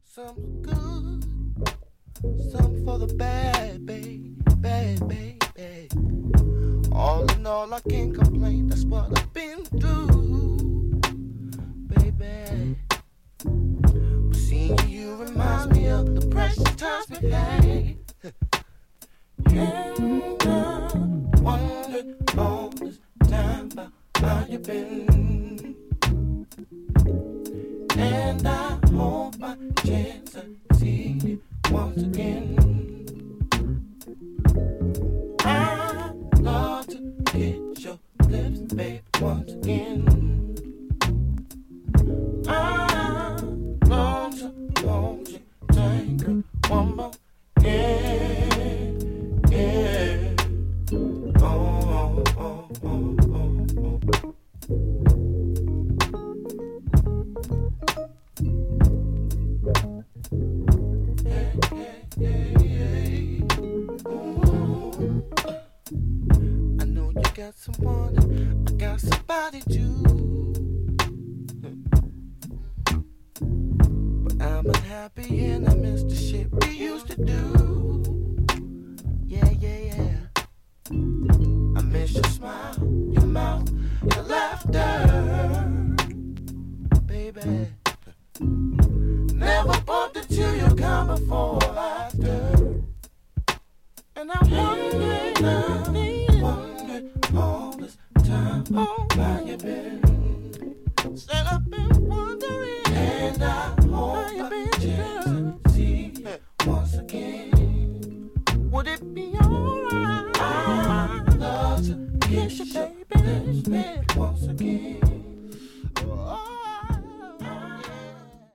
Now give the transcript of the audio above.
Some good, some for the bad, baby, bad, baby. All in all, I can't complain. That's what I've been through, baby. But seeing you reminds me of the precious times we had. And I wondered all this time about how you been. And I hope my chance to see you once again. I love to get your lips, babe, once again. I long to hold you tight, girl, one more. Yeah, yeah. Oh, oh, oh, oh, oh, oh. Yeah, yeah, yeah, yeah. Ooh. I know you got someone, I got somebody too. But I'm unhappy and I miss the shit we used to do. Yeah, yeah, yeah. I miss your smile, your mouth, your laughter, baby. Never bumped into your car before or after. And I wondered all this time, oh, how you been?